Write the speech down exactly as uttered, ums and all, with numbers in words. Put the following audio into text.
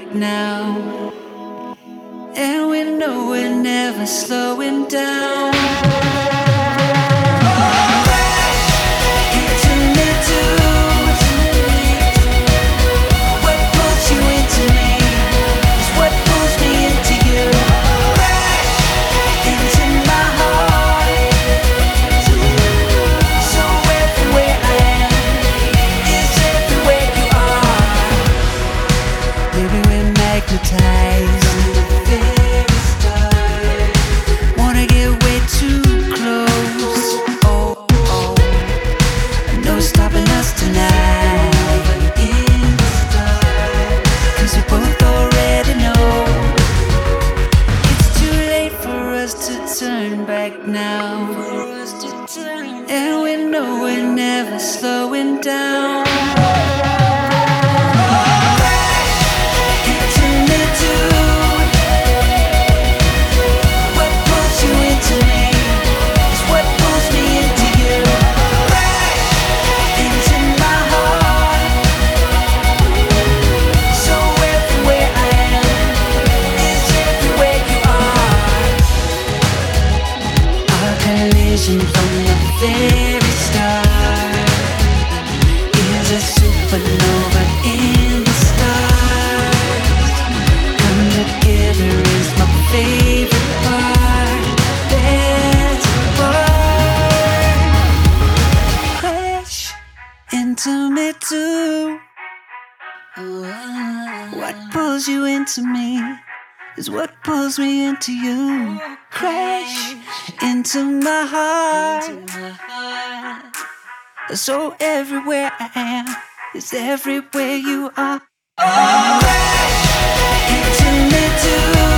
back now, and we know we're never slowing down. Wanna get way too close. Oh, oh. No stopping us tonight. Cause we both already know it's too late for us to turn back now. And we know we're never slowing down. From the very start is a supernova in the stars. Come together is my favorite part. That's the part. Crash into me too. What pulls you into me is what pulls me into you. Crash into my heart. So everywhere I am is everywhere you are. Oh, crash into me too.